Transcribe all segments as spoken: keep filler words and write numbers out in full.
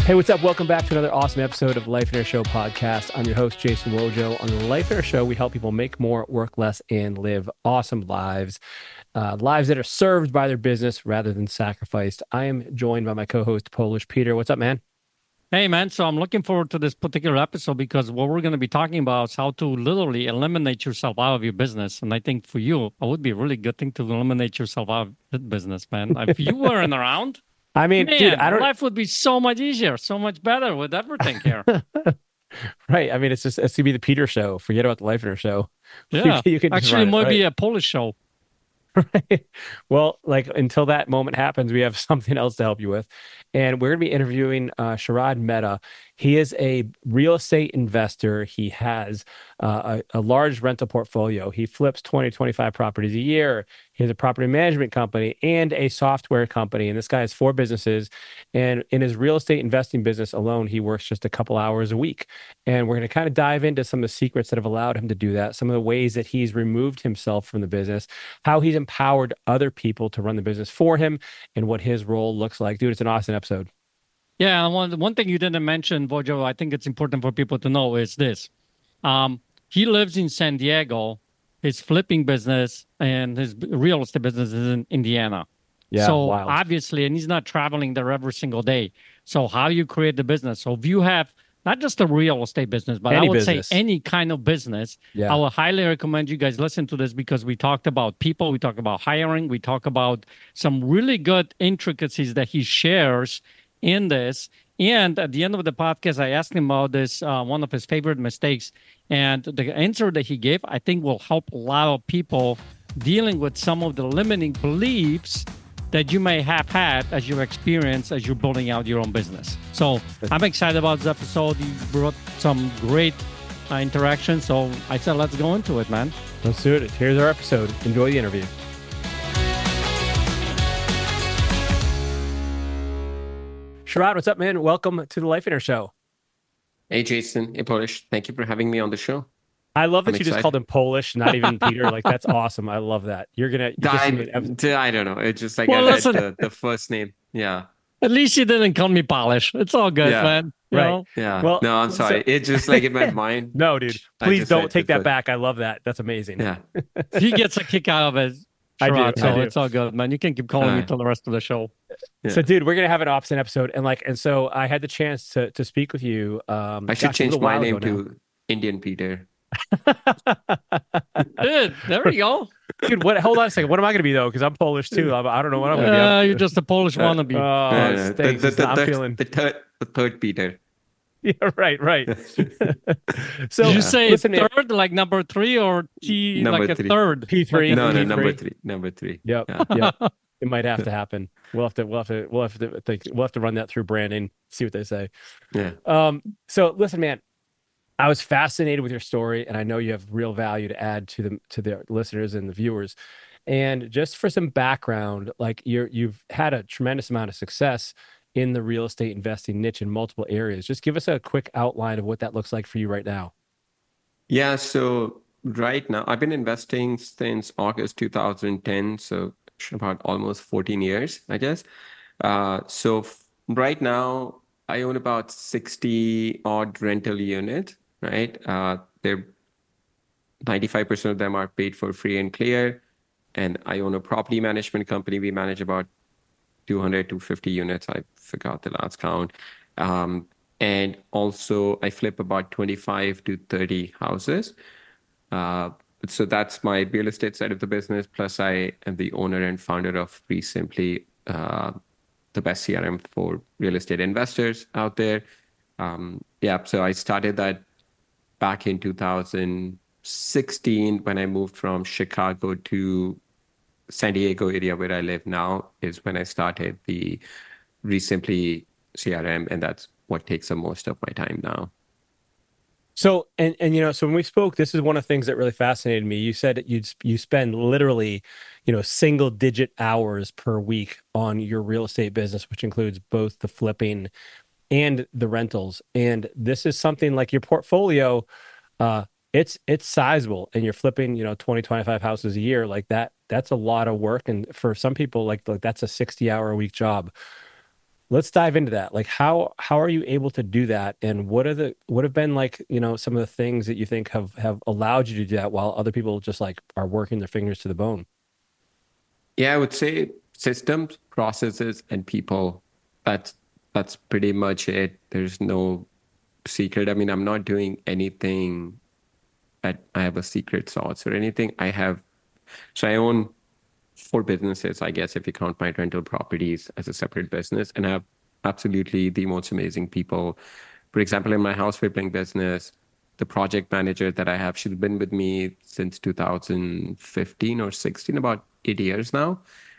Hey, what's up? Welcome back to another awesome episode of Life in Air Show podcast. I'm your host, Jason Wojo. On the Life in Air Show, we help people make more, work less, and live awesome lives. Uh, lives that are served by their business rather than sacrificed. I am joined by my co-host, Polish Peter. What's up, man? Hey, man. So I'm looking forward to this particular episode because what we're going to be talking about is how to literally eliminate yourself out of your business. And I think for you, it would be a really good thing to eliminate yourself out of the business, man. If you weren't around, I mean, man, dude, I don't... life would be so much easier, so much better with everything here. Right. I mean, it's just, it's going to be the Peter show. Forget about the Life in Air Show. Yeah. you, you can Actually, it it, might right? be a Polish show. Right. Well, like until that moment happens, we have something else to help you with. And we're going to be interviewing uh, Sharad Mehta. He is a real estate investor. He has uh, a, a large rental portfolio. He flips twenty, twenty-five properties a year. He has a property management company and a software company. And this guy has four businesses. And in his real estate investing business alone, he works just a couple hours a week. And we're going to kind of dive into some of the secrets that have allowed him to do that, some of the ways that he's removed himself from the business, how he's empowered other people to run the business for him, and what his role looks like. Dude, it's an awesome episode. Yeah, one one thing you didn't mention, Vojo, I think it's important for people to know is this. Um, he lives in San Diego. His flipping business and his real estate business is in Indiana. Yeah, so wild. obviously, and he's not traveling there every single day. So how you create the business? So if you have not just a real estate business, but any I would business. say any kind of business, yeah. I would highly recommend you guys listen to this because we talked about people, we talk about hiring, we talk about some really good intricacies that he shares in this. And at the end of the podcast, I asked him about this, uh, one of his favorite mistakes. And the answer that he gave, I think, will help a lot of people dealing with some of the limiting beliefs that you may have had as your experience as you're building out your own business. So I'm excited about this episode. You brought some great uh, interaction. So I said, let's go into it, man. Let's do it. Here's our episode. Enjoy the interview. Sharad, what's up, man? Welcome to the Life in Air Show. Hey, Jason. Hey, Polish. Thank you for having me on the show. I love that I'm you excited. just called him Polish, not even Peter. Like, that's awesome. I love that. You're going to... I, I don't know. It's just like well, I listen, the, the first name. Yeah. At least you didn't call me Polish. It's all good, yeah. man. You right. know? Yeah. Well, no, I'm sorry. So... It's just like in my mind. No, dude. Please don't take that first. back. I love that. That's amazing. Yeah. He gets a kick out of it. I do, so I do. It's all good, man. You can keep calling all me right. till the rest of the show. Yeah. So, dude, we're gonna have an opposite episode, and like, and so I had the chance to to speak with you. Um, I should gosh, change my name to now. Indian Peter. Dude, there we go. Dude, what? Hold on a second. What am I gonna be though? Because I'm Polish too. I'm, I don't know what I'm gonna be. Uh, you're just a Polish wannabe. Oh, yeah, yeah. The, the, the, I'm the, feeling the third, the third Peter. Yeah, right, right. So did you say listen, third, like number three, or T, number like three. a third? P three. No, no, P three. number three. Number three. Yep, yeah. yep. It might have to happen. We'll have to, we'll have to, we'll have to think, we'll have to run that through branding. See what they say. Yeah. Um. So listen, man. I was fascinated with your story, and I know you have real value to add to the to the listeners and the viewers. And just for some background, like you're you've had a tremendous amount of success in the real estate investing niche in multiple areas. Just give us a quick outline of what that looks like for you right now. Yeah. So right now, I've been investing since August two thousand ten. So about almost fourteen years, I guess. Uh, so f- right now, I own about sixty odd rental units. Right, uh, they're ninety-five percent of them are paid for free and clear, and I own a property management company. We manage about two hundred to fifty units. I forgot the last count, um, and also I flip about twenty-five to thirty houses. Uh, so that's my real estate side of the business. Plus, I am the owner and founder of Simply, uh, the best C R M for real estate investors out there. Um, yeah, so I started that back in two thousand sixteen when I moved from Chicago to San Diego area where I live now is when I started the Simply C R M, and that's what takes the most of my time now. So, and, and, you know, so when we spoke, this is one of the things that really fascinated me. You said that you'd, you spend literally, you know, single digit hours per week on your real estate business, which includes both the flipping and the rentals. And this is something like your portfolio, uh, it's, it's sizable, and you're flipping, you know, twenty, twenty-five houses a year like that. That's a lot of work. And for some people, like, like that's a sixty hour a week job. let's dive into that. Like how how are you able to do that? And what are the what have been like, you know, some of the things that you think have have allowed you to do that while other people just like are working their fingers to the bone? Yeah, I would say systems, processes, and people. That's that's pretty much it. There's no secret. I mean, I'm not doing anything that I have a secret sauce or anything. I have, so I own four businesses, I guess, if you count my rental properties as a separate business, and I have absolutely the most amazing people. For example, in my house flipping business, the project manager that I have, she's been with me since two thousand fifteen or sixteen, about eight years now.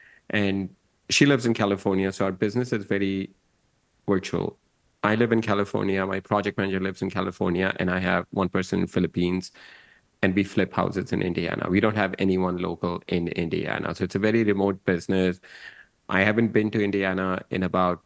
And she lives in California, so our business is very virtual. I live in California, my project manager lives in California, and I have one person in Philippines, and we flip houses in Indiana. We don't have anyone local in Indiana. So it's a very remote business. I haven't been to Indiana in about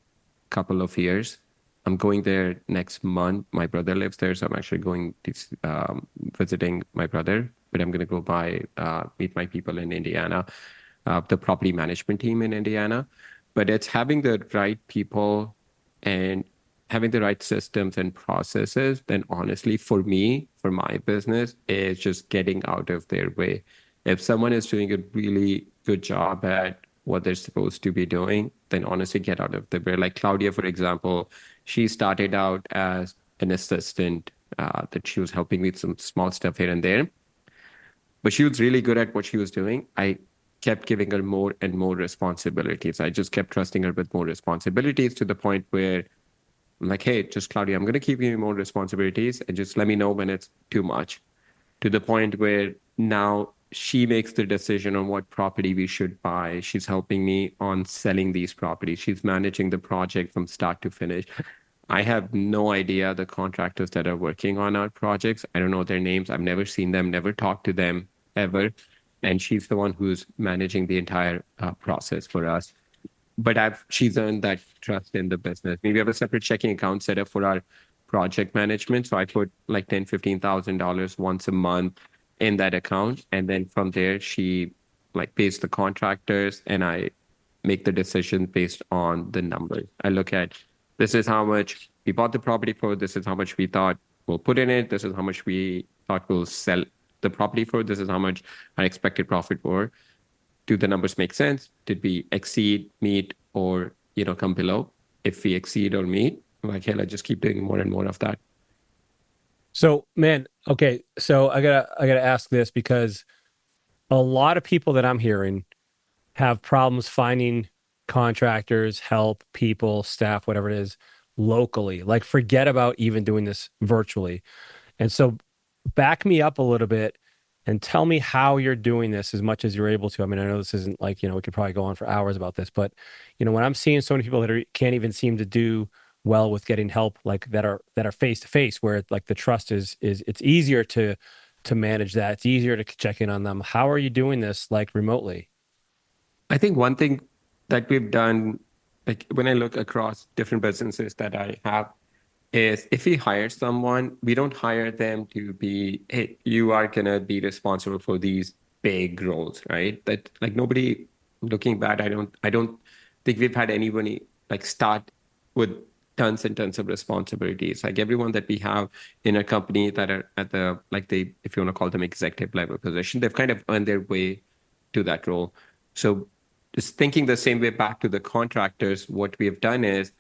a couple of years. I'm going there next month. My brother lives there, so I'm actually going to um, visiting my brother, but I'm going to go by, uh, meet my people in Indiana, uh, the property management team in Indiana. But it's having the right people and having the right systems and processes, then honestly, for me, for my business, is just getting out of their way. If someone is doing a really good job at what they're supposed to be doing, then honestly get out of the way. Like Claudia, for example, she started out as an assistant, uh, that she was helping with some small stuff here and there, but she was really good at what she was doing. I kept giving her more and more responsibilities. I just kept trusting her with more responsibilities to the point where I'm like, hey, just Claudia, I'm going to keep giving you more responsibilities and just let me know when it's too much. To the point where now she makes the decision on what property we should buy. She's helping me on selling these properties. She's managing the project from start to finish. I have no idea the contractors that are working on our projects. I don't know their names. I've never seen them, never talked to them ever. And she's the one who's managing the entire uh, process for us. But I've she's earned that trust in the business. Maybe we have a separate checking account set up for our project management. So I put like ten, fifteen thousand dollars once a month in that account. And then from there, she like pays the contractors and I make the decision based on the numbers. I look at this is how much we bought the property for, this is how much we thought we'll put in it, this is how much we thought we'll sell the property for, this is how much our expected profit for. Do the numbers make sense? Did we exceed, meet, or you know, come below? If we exceed or meet, I'm like, hey, let's just keep doing more and more of that. So, man, okay, so I gotta I gotta ask this because a lot of people that I'm hearing have problems finding contractors, help, people, staff, whatever it is, locally. Like, forget about even doing this virtually. And so, back me up a little bit and tell me how you're doing this as much as you're able to. I mean, I know this isn't like, you know, we could probably go on for hours about this, but, you know, when I'm seeing so many people that are, can't even seem to do well with getting help, like that are, that are face to face, where like the trust is, is it's easier to, to manage that. It's easier to check in on them. How are you doing this like remotely? I think one thing that we've done, like when I look across different businesses that I have, is if we hire someone, we don't hire them to be, hey, you are gonna be responsible for these big roles, right? That like nobody looking back, I don't I don't think we've had anybody like start with tons and tons of responsibilities. Like everyone that we have in a company that are at the like they, if you want to call them executive level position, they've kind of earned their way to that role. So just thinking the same way back to the contractors, what we have done is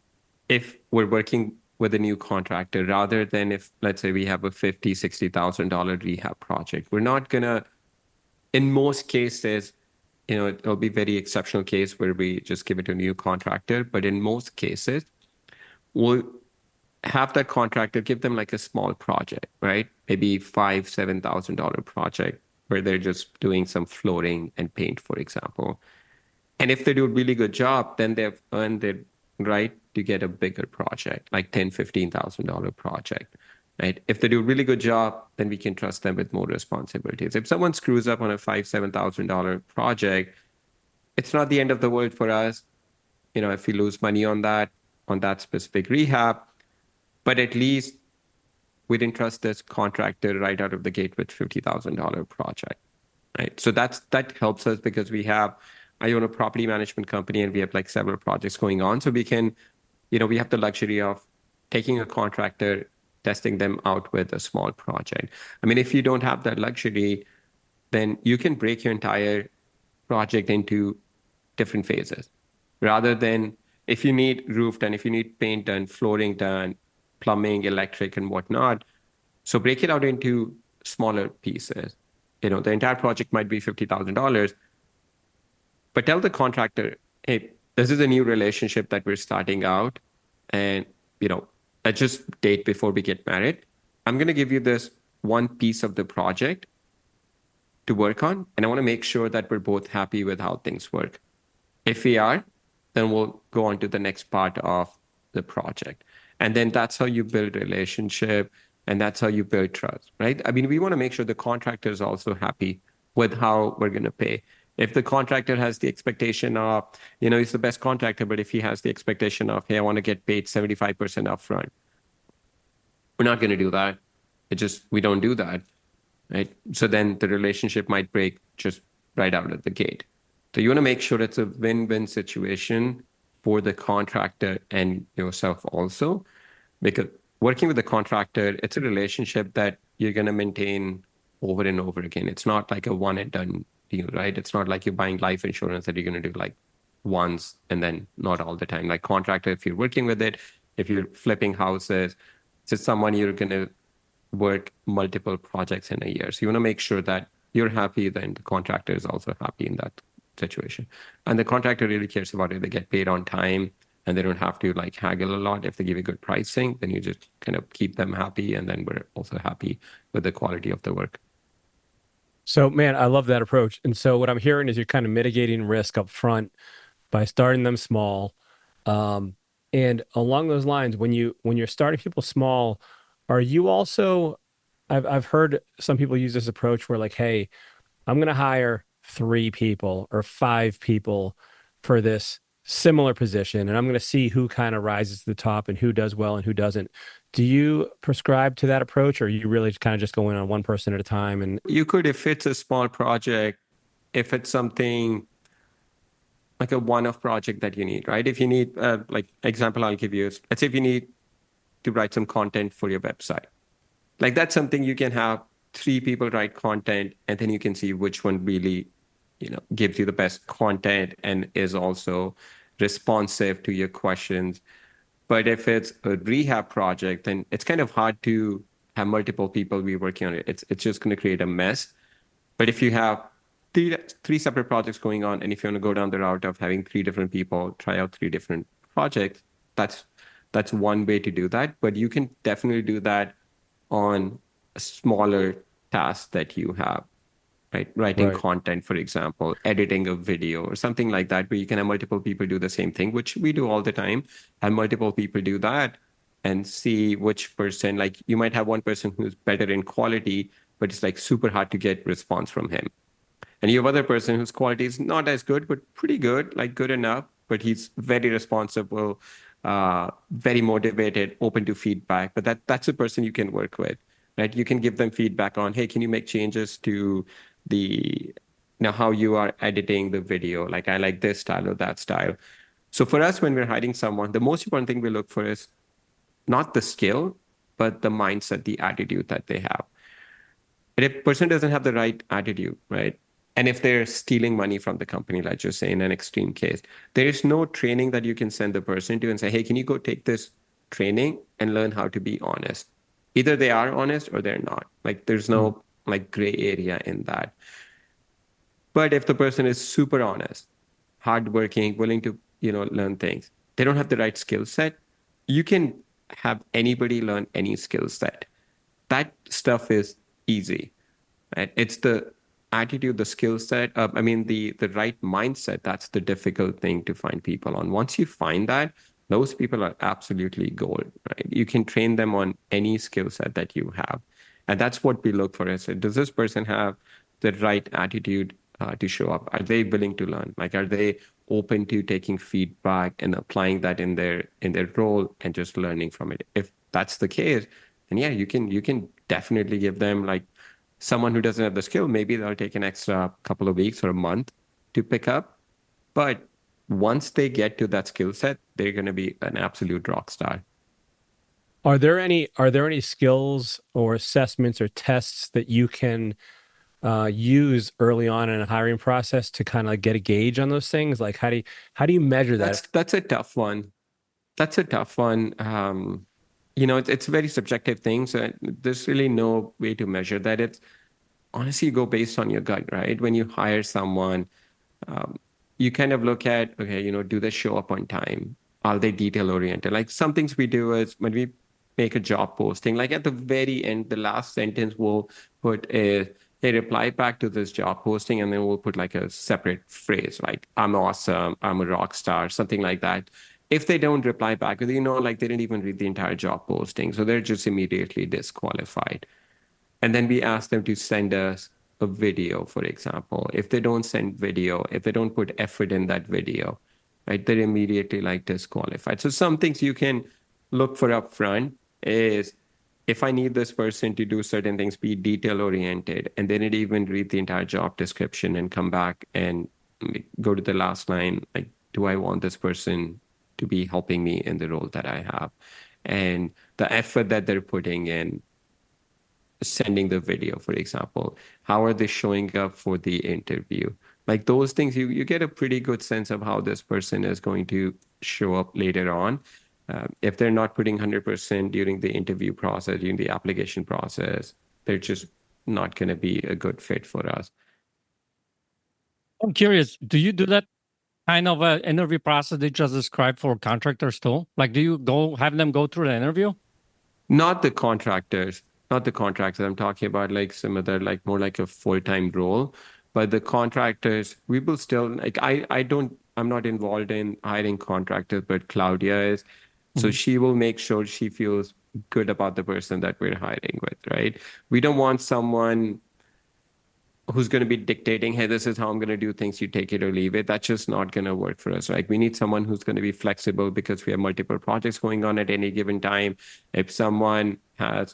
if we're working with a new contractor, rather than if, let's say we have a fifty, sixty thousand dollar rehab project, we're not gonna, in most cases, you know, it'll be very exceptional case where we just give it to a new contractor. But in most cases, we'll have that contractor give them like a small project, right? Maybe five, seven thousand dollar project where they're just doing some flooring and paint, for example. And if they do a really good job, then they've earned their right to get a bigger project, like ten, fifteen thousand dollar project, right? If they do a really good job, then we can trust them with more responsibilities. If someone screws up on a five, seven thousand dollar project, it's not the end of the world for us. You know, if we lose money on that, on that specific rehab, but at least we didn't trust this contractor right out of the gate with fifty thousand dollar project, right? So that's that helps us because we have I own a property management company and we have like several projects going on. So we can, you know, we have the luxury of taking a contractor, testing them out with a small project. I mean, if you don't have that luxury, then you can break your entire project into different phases rather than if you need roof done, if you need paint done, flooring done, plumbing, electric, and whatnot. So break it out into smaller pieces. You know, the entire project might be fifty thousand dollars, but tell the contractor, hey, this is a new relationship that we're starting out. And, you know, let's just date before we get married. I'm going to give you this one piece of the project to work on. And I want to make sure that we're both happy with how things work. If we are, then we'll go on to the next part of the project. And then that's how you build relationship. And that's how you build trust, right? I mean, we want to make sure the contractor is also happy with how we're going to pay. If the contractor has the expectation of, you know, he's the best contractor, but if he has the expectation of, hey, I want to get paid seventy-five percent upfront, we're not going to do that. It just, we don't do that, right? So then the relationship might break just right out of the gate. So you want to make sure it's a win-win situation for the contractor and yourself also, because working with the contractor, it's a relationship that you're going to maintain over and over again. It's not like a one and done deal, right? It's not like you're buying life insurance that you're going to do like once and then not all the time. Like contractor, if you're working with it, if you're flipping houses, it's just someone you're going to work multiple projects in a year. So you want to make sure that you're happy, then the contractor is also happy in that situation. And the contractor really cares about it. They get paid on time and they don't have to like haggle a lot. If they give you good pricing, then you just kind of keep them happy. And then we're also happy with the quality of the work. So, man, I love that approach. And so what I'm hearing is you're kind of mitigating risk up front by starting them small. Um, and along those lines, when you when you're starting people small, are you also, I've I've heard some people use this approach where like, hey, I'm going to hire three people or five people for this similar position, and I'm going to see who kind of rises to the top and who does well and who doesn't. Do you prescribe to that approach, or are you really kind of just going on one person at a time? And you could, if it's a small project, if it's something like a one-off project that you need, right? If you need, uh, like example I'll give you is, let's say if you need to write some content for your website, like that's something you can have three people write content, and then you can see which one really, you know, gives you the best content and is also responsive to your questions. But if it's a rehab project, then it's kind of hard to have multiple people be working on it. It's it's just going to create a mess. But if you have three three separate projects going on, and if you want to go down the route of having three different people try out three different projects, that's that's one way to do that. But you can definitely do that on a smaller task that you have, right? Writing Right. content, for example, editing a video or something like that, where you can have multiple people do the same thing, which we do all the time. Have multiple people do that and see which person, like you might have one person who's better in quality, but it's like super hard to get response from him. And you have other person whose quality is not as good, but pretty good, like good enough, but he's very responsible, uh, very motivated, open to feedback. But that that's a person you can work with, right? You can give them feedback on, hey, can you make changes to the, you know, how you are editing the video? Like, I like this style or that style. So for us, when we're hiring someone, the most important thing we look for is not the skill, but the mindset, the attitude that they have. And if a person doesn't have the right attitude, right? And if they're stealing money from the company, like you're saying, in an extreme case, there is no training that you can send the person to and say, hey, can you go take this training and learn how to be honest? Either they are honest or they're not. Like there's no mm. like gray area in that. But if the person is super honest, hardworking, willing to, you know, learn things, they don't have the right skill set, you can have anybody learn any skill set. That stuff is easy, right? It's the attitude, the skill set, uh, I mean, the the right mindset, that's the difficult thing to find people on. Once you find that, those people are absolutely gold, right? You can train them on any skill set that you have. And that's what we look for. Is, does this person have the right attitude uh, to show up? Are they willing to learn? Like, are they open to taking feedback and applying that in their in their role and just learning from it? If that's the case, then yeah, you can you can definitely give them, like, someone who doesn't have the skill, maybe they'll take an extra couple of weeks or a month to pick up. But once they get to that skill set, they're going to be an absolute rock star. Are there any are there any skills or assessments or tests that you can uh, use early on in a hiring process to kind of get a gauge on those things? Like how do you how do you measure that? That's that's a tough one. That's a tough one. Um, you know, it's, it's a very subjective thing. So there's really no way to measure that. It's honestly you go based on your gut, right? When you hire someone, um, you kind of look at, okay, you know, do they show up on time? Are they detail oriented? Like some things we do is when we make a job posting, like at the very end, the last sentence we'll put a, a reply back to this job posting, and then we'll put like a separate phrase, like I'm awesome, I'm a rock star, something like that. If they don't reply back, you know, like they didn't even read the entire job posting, so they're just immediately disqualified. And then we ask them to send us a video, for example. If they don't send video, if they don't put effort in that video, right, they're immediately like disqualified. So some things you can look for up front is if I need this person to do certain things, be detail oriented, and they didn't even read the entire job description and come back and go to the last line, like, do I want this person to be helping me in the role that I have? And the effort that they're putting in, sending the video, for example, how are they showing up for the interview? Like those things, you, you get a pretty good sense of how this person is going to show up later on. Uh, if they're not putting one hundred percent during the interview process, during the application process, they're just not going to be a good fit for us. I'm curious, do you do that kind of an interview process they just described for contractors too? Like, do you go have them go through the interview? Not the contractors, not the contractors. I'm talking about like some other, like more like a full-time role. But the contractors, we will still, like, I, I don't, I'm not involved in hiring contractors, but Claudia is. So mm-hmm. she will make sure she feels good about the person that we're hiring with, right? We don't want someone who's going to be dictating, hey, this is how I'm going to do things, you take it or leave it. That's just not going to work for us, right? We need someone who's going to be flexible because we have multiple projects going on at any given time. If someone has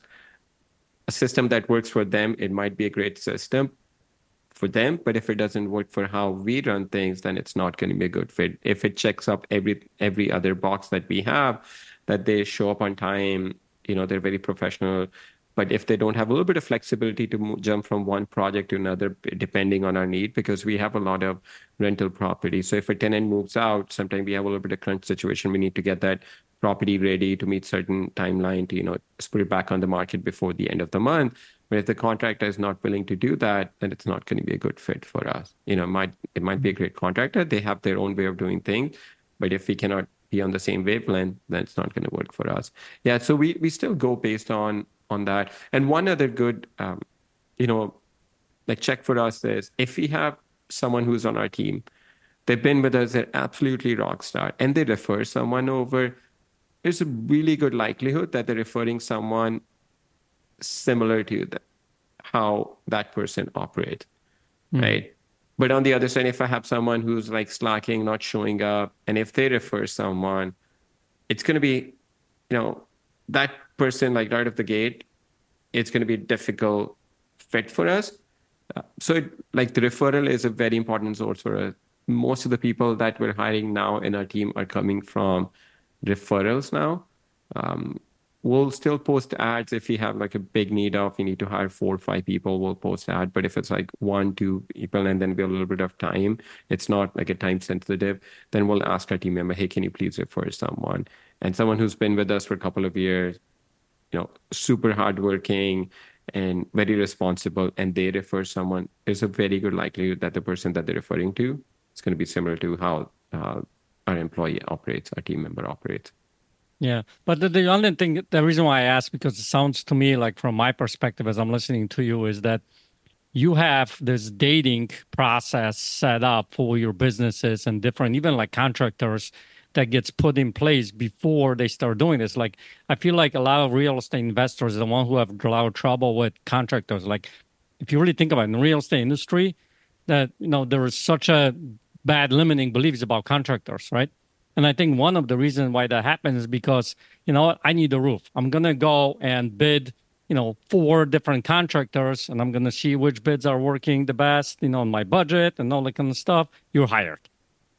a system that works for them, it might be a great system for them, but if it doesn't work for how we run things, then it's not going to be a good fit. If it checks up every every other box that we have, that they show up on time, you know, they're very professional. But if they don't have a little bit of flexibility to move, jump from one project to another, depending on our need, because we have a lot of rental property. So if a tenant moves out, sometimes we have a little bit of crunch situation. We need to get that property ready to meet certain timeline to, you know, put it back on the market before the end of the month. But if the contractor is not willing to do that, then it's not going to be a good fit for us. You know, it might it might be a great contractor. They have their own way of doing things. But if we cannot be on the same wavelength, then it's not going to work for us. Yeah, so we we still go based on on that. And one other good, um, you know, like check for us is if we have someone who's on our team, they've been with us, they're absolutely rock star, and they refer someone over, there's a really good likelihood that they're referring someone similar to the, how that person operates, mm. right? But on the other side, if I have someone who's like slacking, not showing up, and if they refer someone, it's going to be, you know, that person like right off the gate, it's going to be a difficult fit for us. Uh, so it, like the referral is a very important source for us. Most of the people that we're hiring now in our team are coming from referrals now. Um, We'll still post ads if we have like a big need of, we need to hire four or five people, we'll post ad. But if it's like one, two people, and then we have a little bit of time, it's not like a time sensitive, then we'll ask our team member, hey, can you please refer someone? And someone who's been with us for a couple of years, you know, super hardworking and very responsible, and they refer someone, there's a very good likelihood that the person that they're referring to is going to be similar to how uh, our employee operates, our team member operates. Yeah, but the, the only thing, the reason why I ask, because it sounds to me like from my perspective as I'm listening to you, is that you have this dating process set up for your businesses and different, even like contractors, that gets put in place before they start doing this. Like, I feel like a lot of real estate investors are the one who have a lot of trouble with contractors. Like, if you really think about it, in the real estate industry, that, you know, there is such a bad limiting beliefs about contractors, right? And I think one of the reasons why that happens is because, you know what, I need a roof. I'm going to go and bid, you know, four different contractors, and I'm going to see which bids are working the best, you know, on my budget and all that kind of stuff. You're hired.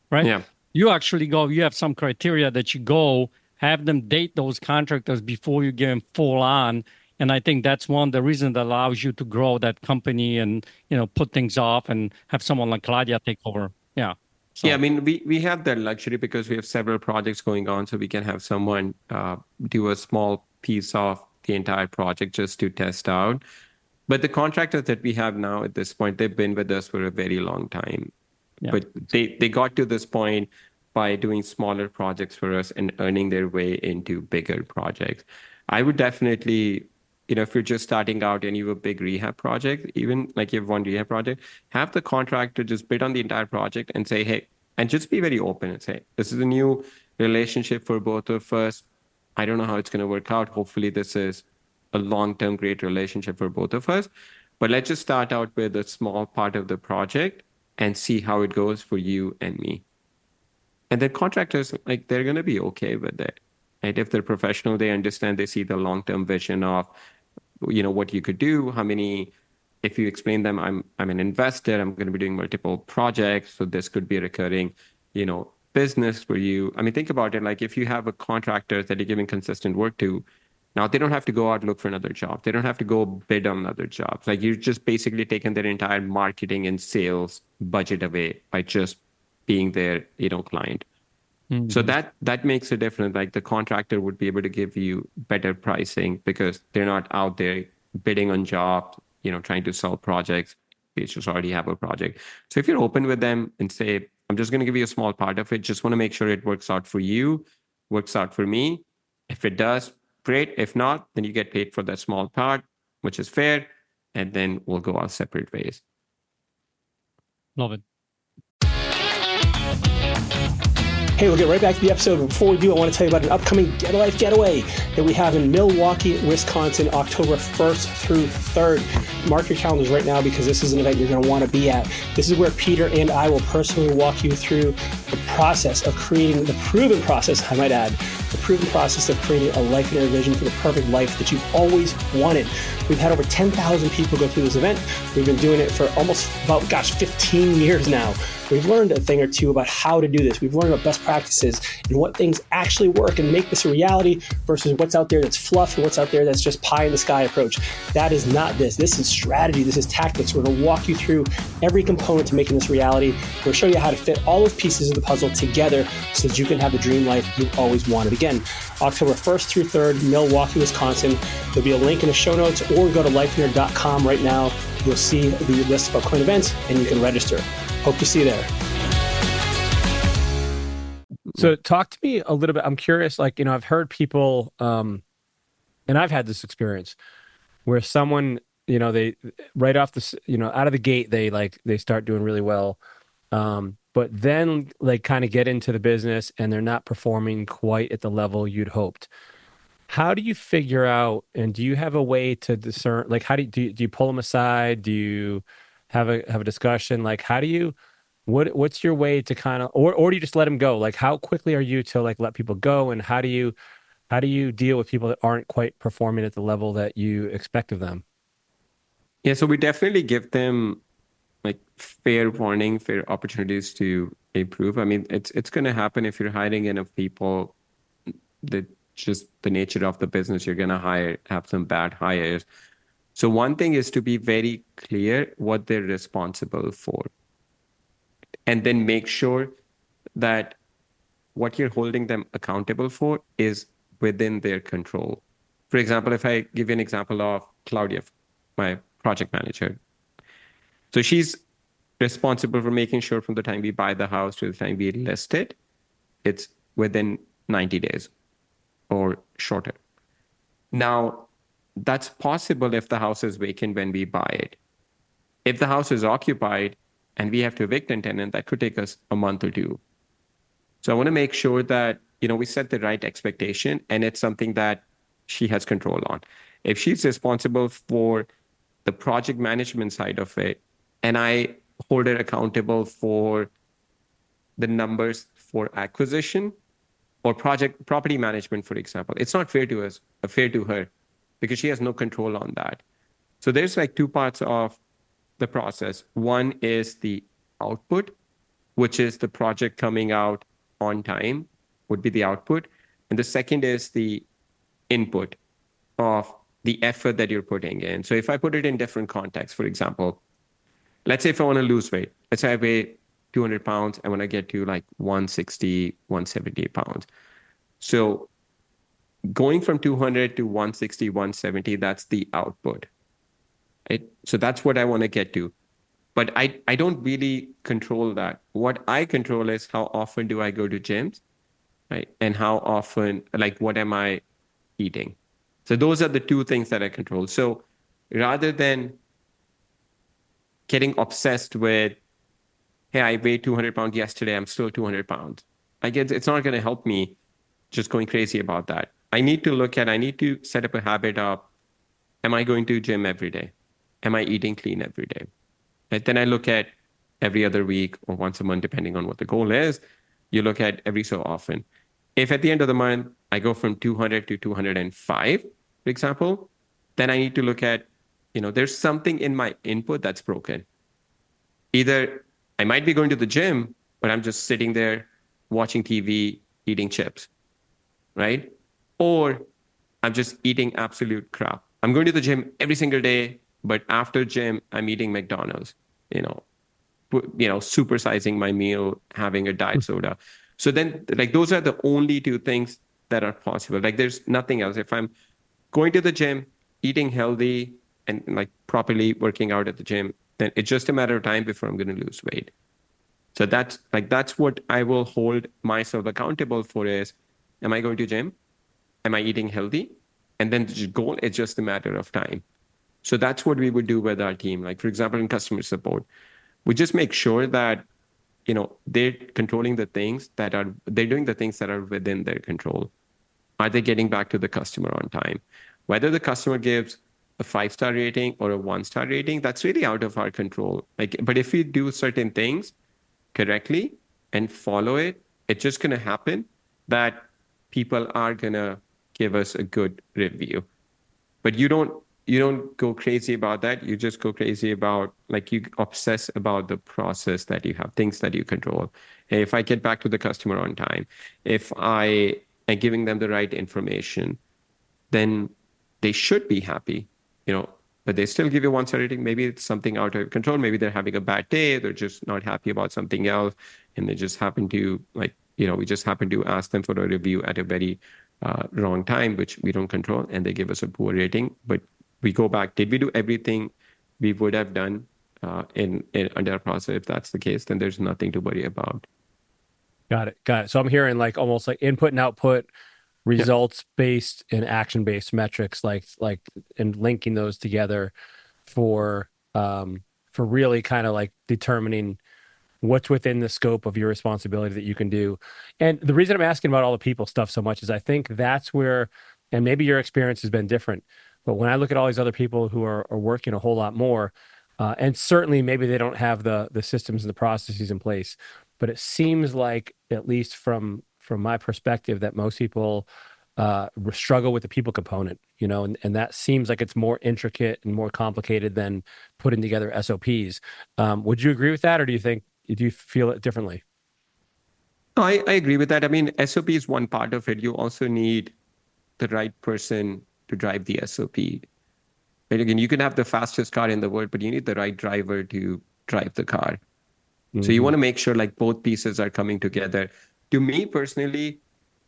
right? Yeah. You actually go, you have some criteria that you go, have them date those contractors before you give them full on. And I think that's one of the reasons that allows you to grow that company and, you know, put things off and have someone like Claudia take over. Yeah. So. Yeah, I mean, we, we have that luxury because we have several projects going on, so we can have someone uh, do a small piece of the entire project just to test out. But the contractors that we have now at this point, they've been with us for a very long time. Yeah. But they, they got to this point by doing smaller projects for us and earning their way into bigger projects. I would definitely, you know, if you're just starting out and you have a big rehab project, even like you have one rehab project, have the contractor just bid on the entire project and say, hey, and just be very open and say, this is a new relationship for both of us. I don't know how it's going to work out. Hopefully this is a long-term great relationship for both of us. But let's just start out with a small part of the project and see how it goes for you and me. And then contractors, like, they're going to be okay with it. And if they're professional, they understand, they see the long-term vision of, you know, what you could do, how many, if you explain them, I'm I'm an investor, I'm going to be doing multiple projects, so this could be a recurring, you know, business for you. I mean, think about it, like if you have a contractor that you're giving consistent work to, now they don't have to go out and look for another job. They don't have to go bid on another job. Like you're just basically taking their entire marketing and sales budget away by just being their, you know, client. Mm-hmm. So that that makes a difference. Like the contractor would be able to give you better pricing because they're not out there bidding on jobs, you know, trying to sell projects. They just already have a project. So if you're open with them and say, I'm just going to give you a small part of it, just want to make sure it works out for you, works out for me. If it does, great. If not, then you get paid for that small part, which is fair. And then we'll go our separate ways. Love it. Hey, we'll get right back to the episode. Before we do, I want to tell you about an upcoming Get a Life getaway that we have in Milwaukee, Wisconsin, October first through third. Mark your calendars right now because this is an event you're going to want to be at. This is where Peter and I will personally walk you through the process of creating, the proven process, I might add, the proven process of creating a life and a vision for the perfect life that you've always wanted. We've had over ten thousand people go through this event. We've been doing it for almost about, gosh, fifteen years now. We've learned a thing or two about how to do this. We've learned about best practices and what things actually work and make this a reality versus what's out there that's fluff and what's out there that's just pie in the sky approach. That is not this. This is strategy. This is tactics. We're going to walk you through every component to making this reality. We're going to show you how to fit all those pieces of the puzzle together so that you can have the dream life you've always wanted. Again, October first through third, Milwaukee, Wisconsin. There'll be a link in the show notes or go to life nerd dot com right now. You'll see the list of upcoming events and you can register. Hope to see you there. So talk to me a little bit. I'm curious, like, you know, I've heard people, um, and I've had this experience where someone, you know, they right off the, you know, out of the gate, they like, they start doing really well. Um, but then like kind of get into the business and they're not performing quite at the level you'd hoped. How do you figure out, and do you have a way to discern, like, how do you, do you, do you pull them aside? Do you have a, have a discussion? Like, how do you, what, what's your way to kind of, or, or do you just let them go? Like, how quickly are you to like, let people go? And how do you, how do you deal with people that aren't quite performing at the level that you expect of them? Yeah. So we definitely give them like fair warning, fair opportunities to improve. I mean, it's, it's going to happen if you're hiring enough people that just the nature of the business, you're going to hire, have some bad hires. So one thing is to be very clear what they're responsible for. And then make sure that what you're holding them accountable for is within their control. For example, if I give you an example of Claudia, my project manager. So she's responsible for making sure from the time we buy the house to the time we list it, it's within ninety days or shorter. Now, that's possible if the house is vacant when we buy it. If the house is occupied and we have to evict a tenant, that could take us a month or two. So I want to make sure that, you know, we set the right expectation and it's something that she has control on. If she's responsible for the project management side of it, and I hold her accountable for the numbers for acquisition or project property management, for example, it's not fair to us, fair to her, because she has no control on that. So there's like two parts of the process. One is the output, which is the project coming out on time, would be the output. And the second is the input of the effort that you're putting in. So if I put it in different contexts, for example, let's say if I want to lose weight, let's say I weigh two hundred pounds, I want to get to like one sixty, one seventy pounds. So going from two hundred to one sixty, one seventy, that's the output. Right? So that's what I want to get to. But I, I don't really control that. What I control is how often do I go to gyms, right? And how often, like, what am I eating? So those are the two things that I control. So rather than getting obsessed with, hey, I weighed two hundred pounds yesterday, I'm still two hundred pounds. I guess it's not going to help me just going crazy about that. I need to look at, I need to set up a habit of, am I going to gym every day? Am I eating clean every day? And then I look at every other week or once a month, depending on what the goal is. You look at every so often. If at the end of the month, I go from two hundred to two hundred five, for example, then I need to look at, you know, there's something in my input that's broken. Either I might be going to the gym, but I'm just sitting there watching T V, eating chips, right? Or I'm just eating absolute crap. I'm going to the gym every single day, but after gym, I'm eating McDonald's, you know, you know, supersizing my meal, having a diet soda. So then, like, those are the only two things that are possible. Like, there's nothing else. If I'm going to the gym, eating healthy, and like properly working out at the gym, then it's just a matter of time before I'm going to lose weight. So that's like, that's what I will hold myself accountable for is, am I going to gym? Am I eating healthy? And then the goal is just a matter of time. So that's what we would do with our team. Like, for example, in customer support, we just make sure that, you know, they're controlling the things that are, they're doing the things that are within their control. Are they getting back to the customer on time? Whether the customer gives a five-star rating or a one-star rating, that's really out of our control. Like, but if we do certain things correctly and follow it, it's just going to happen that people are going to give us a good review. But you don't, you don't go crazy about that. You just go crazy about, like, you obsess about the process that you have, things that you control. If I get back to the customer on time, if I am giving them the right information, then they should be happy, you know, but they still give you one star rating. Maybe it's something out of control. Maybe they're having a bad day. They're just not happy about something else. And they just happen to, like, you know, we just happen to ask them for a review at a very uh, wrong time, which we don't control. And they give us a poor rating. But we go back, did we do everything we would have done uh, in, in under our process? If that's the case, then there's nothing to worry about. Got it. Got it. So I'm hearing like almost like input and output, results based and action based metrics, like like and linking those together for um for really kind of like determining what's within the scope of your responsibility that you can do. And the reason I'm asking about all the people stuff so much is I think that's where, and maybe your experience has been different, but when I look at all these other people who are, are working a whole lot more, uh, and certainly maybe they don't have the the systems and the processes in place, but it seems like, at least from from my perspective, that most people uh, struggle with the people component, you know, and, and that seems like it's more intricate and more complicated than putting together S O Ps. Um, would you agree with that? Or do you think, do you feel it differently? No, I, I agree with that. I mean, S O P is one part of it. You also need the right person to drive the S O P. But again, you can have the fastest car in the world, but you need the right driver to drive the car. Mm-hmm. So you want to make sure like both pieces are coming together. To me personally,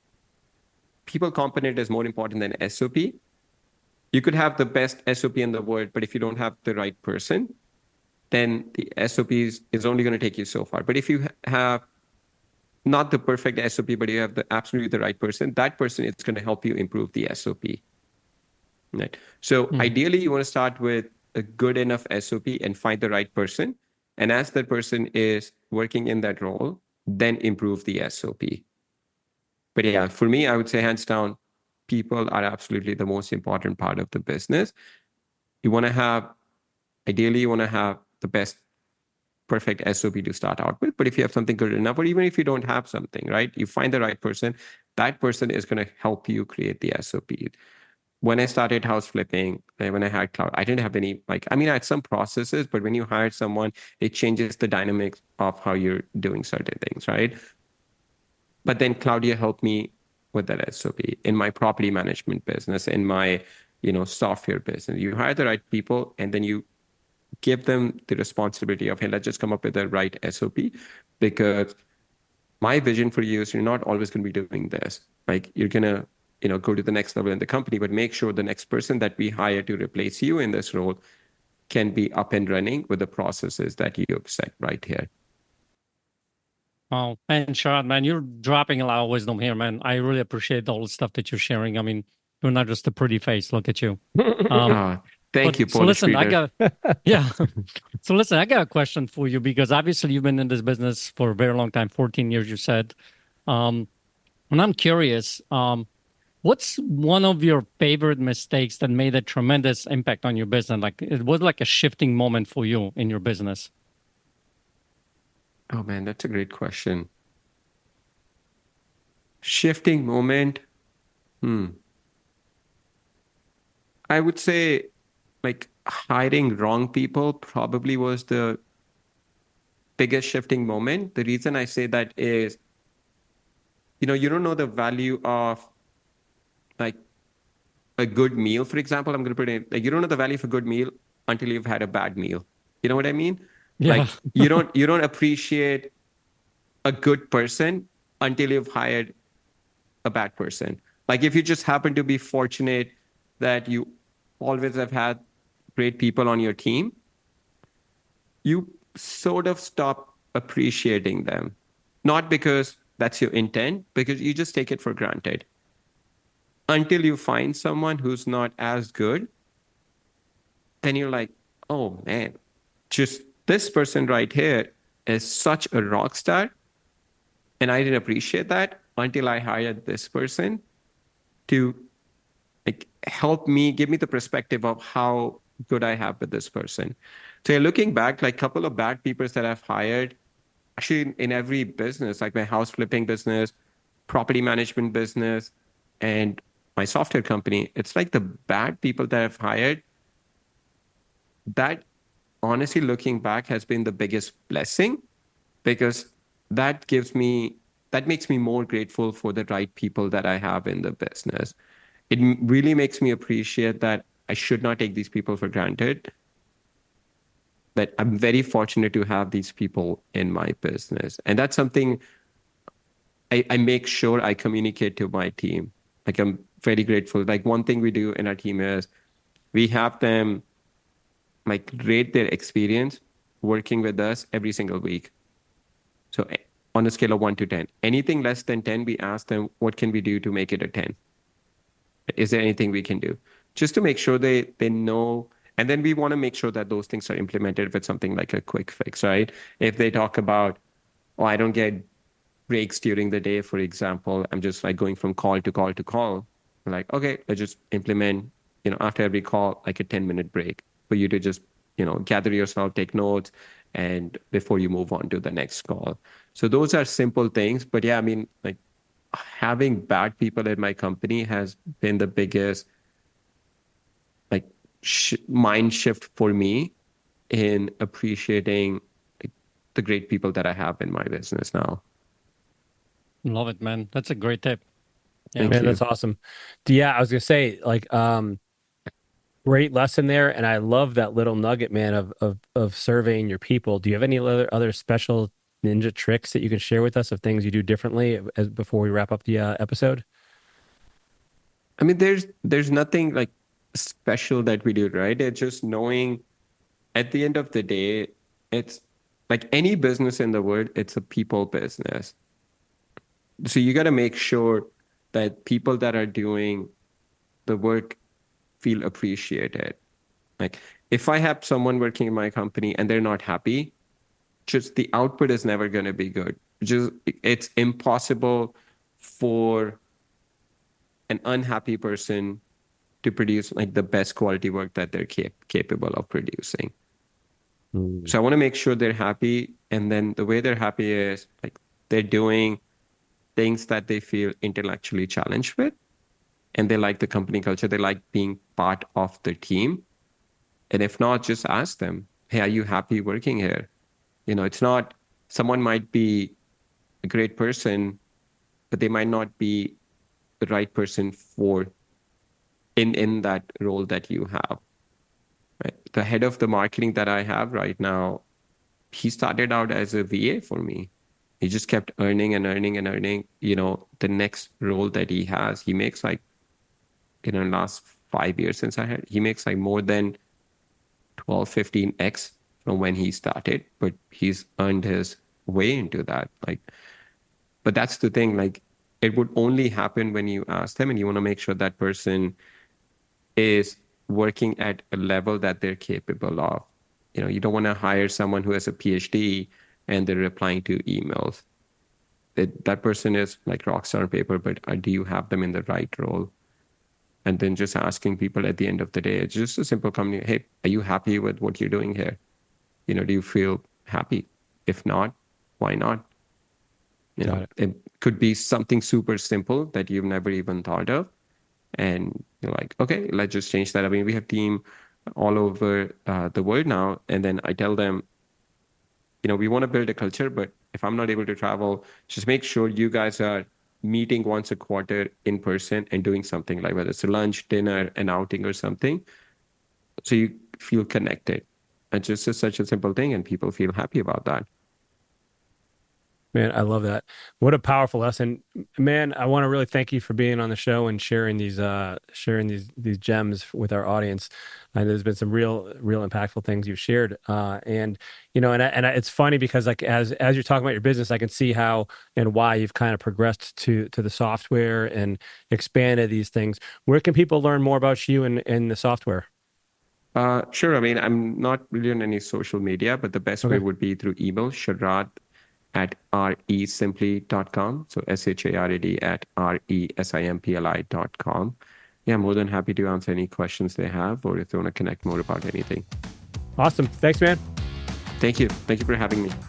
people component is more important than S O P. You could have the best S O P in the world, but if you don't have the right person, then the S O P is, is only going to take you so far. But if you have not the perfect S O P, but you have the absolutely the right person, that person is going to help you improve the S O P. Right. So mm-hmm. ideally, you want to start with a good enough S O P and find the right person. And as that person is working in that role, then improve the S O P. But yeah, for me, I would say hands down, people are absolutely the most important part of the business. You want to have, ideally, you want to have the best, perfect S O P to start out with. But if you have something good enough, or even if you don't have something, right, you find the right person, that person is going to help you create the S O P. when I started house flipping, like when I had cloud, I didn't have any, like, I mean, I had some processes, but when you hire someone, it changes the dynamics of how you're doing certain things, right? But then Claudia helped me with that S O P in my property management business, in my, you know, software business. You hire the right people, and then you give them the responsibility of, hey, let's just come up with the right S O P, because my vision for you is you're not always going to be doing this. Like, you're going to, you know, go to the next level in the company, but make sure the next person that we hire to replace you in this role can be up and running with the processes that you've set right here. Oh, and Sharad, man, you're dropping a lot of wisdom here, man. I really appreciate all the stuff that you're sharing. I mean, you're not just a pretty face. Look at you. Um, uh, thank but, you, so Polish listen, I Peter. got, yeah. So listen, I got a question for you, because obviously you've been in this business for a very long time, fourteen years, you said. Um, and I'm curious, um, what's one of your favorite mistakes that made a tremendous impact on your business? Like, it was like a shifting moment for you in your business. Oh man, that's a great question. Shifting moment. Hmm. I would say, like, hiring wrong people probably was the biggest shifting moment. The reason I say that is, you know, you don't know the value of, like, a good meal, for example. I'm going to put it like, you don't know the value of a good meal until you've had a bad meal. You know what I mean? Yeah. Like, you don't you don't appreciate a good person until you've hired a bad person. Like, if you just happen to be fortunate that you always have had great people on your team, you sort of stop appreciating them. Not because that's your intent, because you just take it for granted. Until you find someone who's not as good, then you're like, oh man, just this person right here is such a rock star. And I didn't appreciate that until I hired this person to, like, help me, give me the perspective of how good I have with this person. So looking back, like, a couple of bad people that I've hired, actually in every business, like my house flipping business, property management business, and my software company, it's like the bad people that I've hired, that honestly, looking back, has been the biggest blessing, because that gives me, that makes me more grateful for the right people that I have in the business. It really makes me appreciate that I should not take these people for granted, that I'm very fortunate to have these people in my business. And that's something I, I make sure I communicate to my team. Like, I'm very grateful. Like, one thing we do in our team is we have them, like, rate their experience working with us every single week. So on a scale of one to ten, anything less than ten, we ask them, what can we do to make it a ten? Is there anything we can do? Just to make sure they, they know. And then we want to make sure that those things are implemented with something like a quick fix, right? If they talk about, oh, I don't get breaks during the day, for example, I'm just like going from call to call to call. I'm like, okay, let's just implement, you know, after every call, like a ten minute break for you to just, you know, gather yourself, take notes, and before you move on to the next call. So those are simple things. But yeah, I mean, like, having bad people at my company has been the biggest, like, sh- mind shift for me in appreciating, like, the great people that I have in my business now. Love it, man. That's a great tip. Yeah, man, that's awesome. Yeah, I was gonna say, like, um, great lesson there, and I love that little nugget, man, of of of surveying your people. Do you have any other other special ninja tricks that you can share with us of things you do differently as before we wrap up the uh, episode? I mean, there's there's nothing like special that we do, right? It's just knowing at the end of the day, it's like any business in the world, it's a people business. So you got to make sure that people that are doing the work feel appreciated. Like, if I have someone working in my company and they're not happy, just the output is never going to be good. Just, it's impossible for an unhappy person to produce like the best quality work that they're cap- capable of producing. Mm. So I want to make sure they're happy. And then the way they're happy is like they're doing things that they feel intellectually challenged with. and they like the company culture, they like being part of the team. And if not, just ask them, hey, are you happy working here? You know, it's not, someone might be a great person, but they might not be the right person for in in that role that you have. Right? The head of the marketing that I have right now, he started out as a V A for me. He just kept earning and earning and earning. You know, the next role that he has, he makes like, you know, last five years since I had, he makes like more than twelve, fifteen x from when he started, but he's earned his way into that. Like, but that's the thing, like, it would only happen when you ask them, and you want to make sure that person is working at a level that they're capable of. You know, you don't want to hire someone who has a PhD and they're replying to emails. That that person is like rock star on paper, but uh, do you have them in the right role? And then just asking people at the end of the day, it's just a simple company. Hey, are you happy with what you're doing here? You know, do you feel happy? If not, why not? You Got know, it. it could be something super simple that you've never even thought of. And you're like, okay, let's just change that. I mean, we have team all over uh, the world now. And then I tell them, you know, we want to build a culture, but if I'm not able to travel, just make sure you guys are meeting once a quarter in person and doing something, like whether it's a lunch, dinner, an outing or something, so you feel connected. And just is such a simple thing, and people feel happy about that. Man, I love that. What a powerful lesson. Man, I want to really thank you for being on the show and sharing these uh sharing these these gems with our audience. And there's been some real real impactful things you've shared. Uh and you know, and I, and I, it's funny because like as as you're talking about your business, I can see how and why you've kind of progressed to to the software and expanded these things. Where can people learn more about you and and the software? Uh, sure. I mean, I'm not really on any social media, but the best way Okay. would be through email, Sharad at resimply dot com. So S H A R A D at R E S I M P L I dot com. Yeah, I'm more than happy to answer any questions they have, or if they want to connect more about anything. Awesome. Thanks, man. Thank you. Thank you for having me.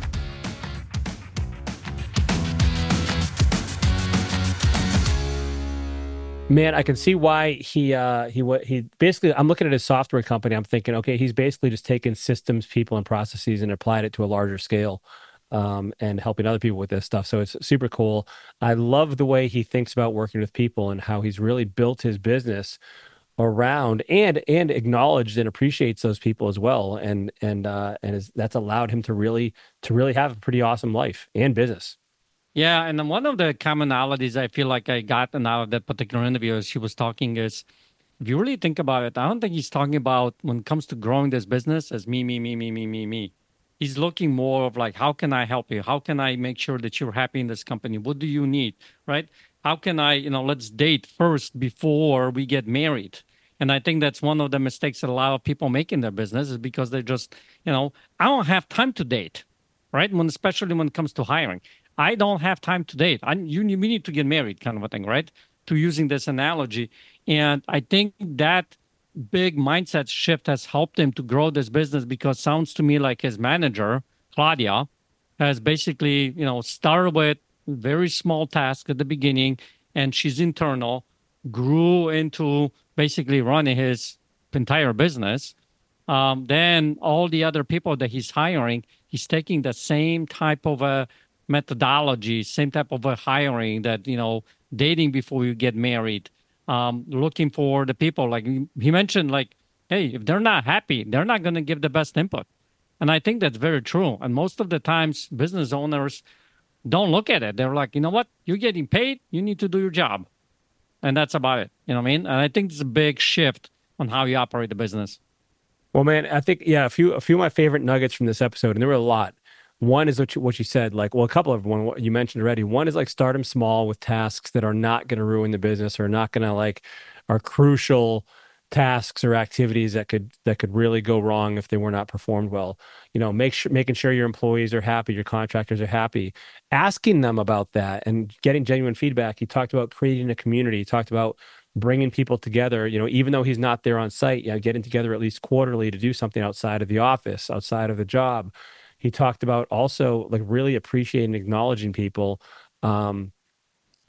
Man, I can see why he uh he what he basically I'm looking at his software company. I'm thinking, okay, he's basically just taken systems, people, and processes and applied it to a larger scale, um, and helping other people with this stuff. So it's super cool. I love the way he thinks about working with people and how he's really built his business around and and acknowledged and appreciates those people as well. And and uh and is, that's allowed him to really to really have a pretty awesome life and business. Yeah, and then one of the commonalities I feel like I gotten out of that particular interview as he was talking is, if you really think about it, I don't think he's talking about when it comes to growing this business as me, me, me, me, me, me, me. He's looking more of like, how can I help you? How can I make sure that you're happy in this company? What do you need, right? How can I, you know, let's date first before we get married. And I think that's one of the mistakes that a lot of people make in their business is because they're just, you know, I don't have time to date, right? When especially when it comes to hiring. I don't have time to date. I, you, we need to get married, kind of a thing, right? To using this analogy. And I think that big mindset shift has helped him to grow this business because it sounds to me like his manager, Claudia, has basically, you know, started with very small task at the beginning, and she's internal, grew into basically running his entire business. Um, then all the other people that he's hiring, he's taking the same type of a methodology, same type of a hiring that, you know, dating before you get married, um, looking for the people. Like he mentioned, like, hey, if they're not happy, they're not going to give the best input. And I think that's very true. And most of the times, business owners don't look at it. They're like, you know what? You're getting paid. You need to do your job. And that's about it. You know what I mean? And I think it's a big shift on how you operate the business. Well, man, I think, yeah, a few a few of my favorite nuggets from this episode, and there were a lot. One is what you, what you said, like, well, a couple of one what you mentioned already. One is like start them small with tasks that are not going to ruin the business or not going to like are crucial tasks or activities that could that could really go wrong if they were not performed well. You know, make sure making sure your employees are happy, your contractors are happy, asking them about that and getting genuine feedback. He talked about creating a community. He talked about bringing people together. You know, even though he's not there on site, you know, getting together at least quarterly to do something outside of the office, outside of the job. He talked about also like really appreciating and acknowledging people, um,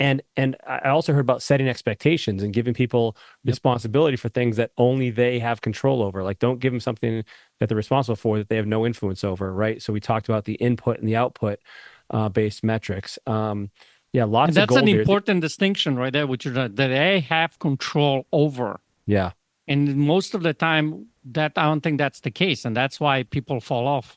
And and I also heard about setting expectations and giving people Yep. responsibility for things that only they have control over. Like, don't give them something that they're responsible for that they have no influence over, right? So we talked about the input and the output uh, based metrics. Um, yeah, lots And of that's gold an there. important distinction right there, which is that they have control over. Yeah. And most of the time, that I don't think that's the case, and that's why people fall off.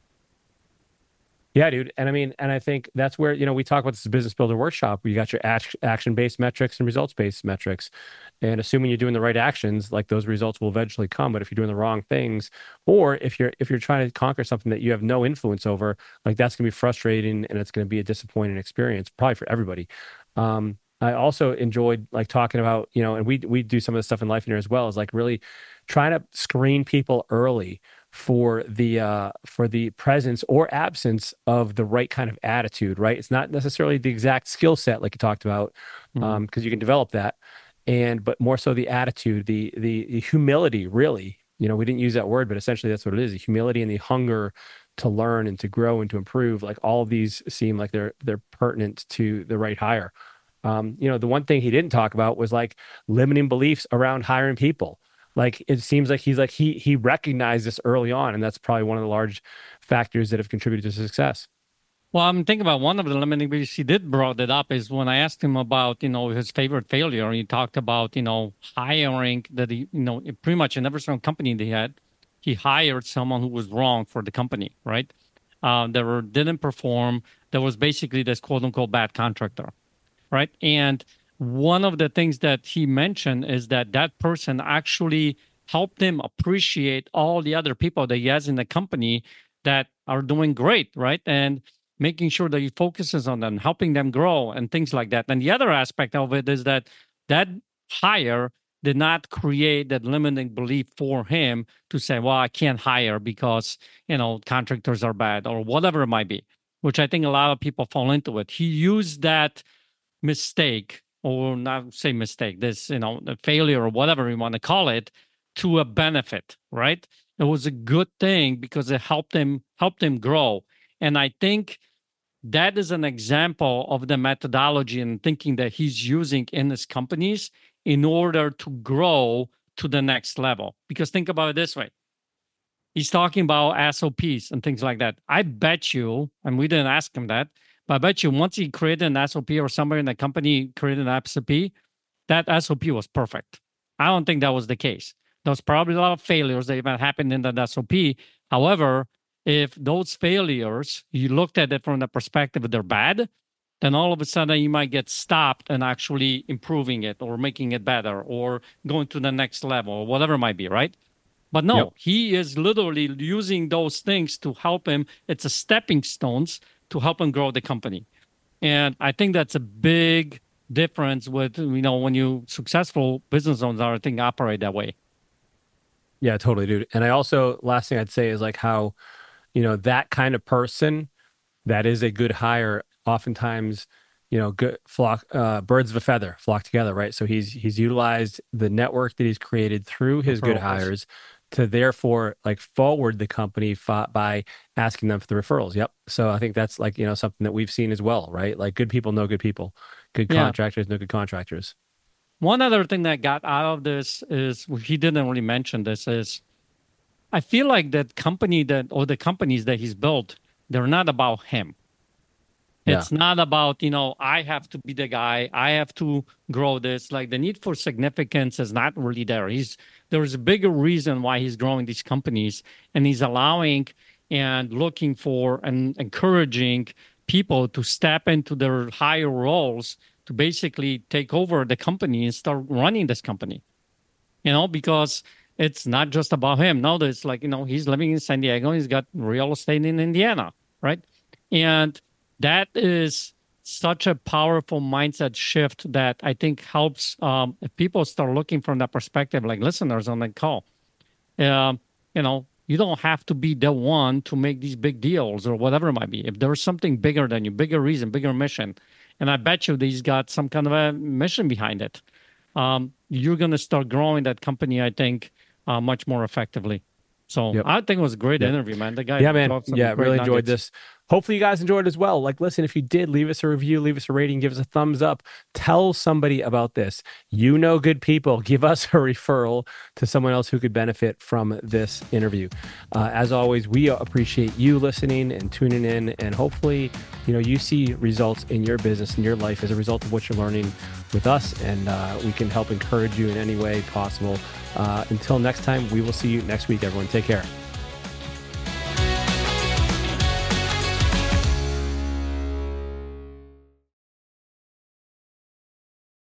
Yeah, dude. And I mean, and I think that's where, you know, we talk about this business builder workshop, where you got your action based metrics and results based metrics. And assuming you're doing the right actions, like those results will eventually come. But if you're doing the wrong things, or if you're if you're trying to conquer something that you have no influence over, like that's gonna be frustrating and it's gonna be a disappointing experience, probably for everybody. Um, I also enjoyed like talking about, you know, and we we do some of the stuff in Life Unit as well, is like really trying to screen people early for the uh for the presence or absence of the right kind of attitude, right? It's not necessarily the exact skill set like you talked about, Mhm. um because you can develop that, and but more so the attitude, the, the the humility, really. You know, we didn't use that word, but essentially that's what it is: the humility and the hunger to learn and to grow and to improve. Like, all of these seem like they're they're pertinent to the right hire. Um, you know, the one thing he didn't talk about was like limiting beliefs around hiring people. Like, it seems like he's like he he recognized this early on, and that's probably one of the large factors that have contributed to success. Well, I'm thinking about one of the limiting beliefs he did brought it up is when I asked him about, you know, his favorite failure. He talked about, you know, hiring that he, you know, pretty much in every single company they had, he hired someone who was wrong for the company, right? Uh, that were, didn't perform. That was basically this quote unquote bad contractor, right? And one of the things that he mentioned is that that person actually helped him appreciate all the other people that he has in the company that are doing great, right? And making sure that he focuses on them, helping them grow and things like that. And the other aspect of it is that that hire did not create that limiting belief for him to say, well, I can't hire because, you know, contractors are bad or whatever it might be, which I think a lot of people fall into it. He used that mistake, or not say mistake, this, you know, the failure or whatever you want to call it, to a benefit, right? It was a good thing because it helped him, helped him grow. And I think that is an example of the methodology and thinking that he's using in his companies in order to grow to the next level. Because think about it this way. He's talking about S O Ps and things like that. I bet you, and we didn't ask him that, but I bet you once he created an S O P or somebody in the company created an S O P, that S O P was perfect. I don't think that was the case. There was probably a lot of failures that even happened in that S O P. However, if those failures, you looked at it from the perspective that they're bad, then all of a sudden you might get stopped and actually improving it or making it better or going to the next level or whatever it might be, right? But no, Yep. he is literally using those things to help him. It's a stepping stones to help him grow the company. And I think that's a big difference with, you know, when you successful business owners are, I think, operate that way. Yeah, totally, dude. And I also, last thing I'd say is like how, you know, that kind of person that is a good hire, oftentimes, you know, good flock, uh, birds of a feather flock together, right? So he's he's utilized the network that he's created through his good Referrals. hires to therefore like forward the company fa- by asking them for the referrals. Yep. So I think that's like, you know, something that we've seen as well, right? Like, good people know good people, good Yeah. contractors know good contractors. One other thing that got out of this is, he didn't really mention this, is I feel like that company that, or the companies that he's built, they're not about him. Yeah. It's not about, you know, I have to be the guy, I have to grow this. Like, the need for significance is not really there. He's, there's a bigger reason why he's growing these companies, and he's allowing and looking for and encouraging people to step into their higher roles to basically take over the company and start running this company. You know, because it's not just about him. Now there's like, you know, he's living in San Diego, he's got real estate in Indiana, right? And that is such a powerful mindset shift that I think helps, um, if people start looking from that perspective, like listeners on the call. Um, you know, you don't have to be the one to make these big deals or whatever it might be. If there's something bigger than you, bigger reason, bigger mission, and I bet you he's got some kind of a mission behind it, um, you're going to start growing that company, I think, uh, much more effectively. So Yep. I think it was a great Yep. interview, man. The guy, Yeah, man. dropped some Yeah, great really enjoyed nuggets. this. hopefully you guys enjoyed it as well. Like, listen, if you did, leave us a review, leave us a rating, give us a thumbs up. Tell somebody about this. You know good people. Give us a referral to someone else who could benefit from this interview. Uh, as always, we appreciate you listening and tuning in, and hopefully, you know, you see results in your business, in your life as a result of what you're learning with us, and uh, we can help encourage you in any way possible. Uh, until next time, we will see you next week, everyone. Take care.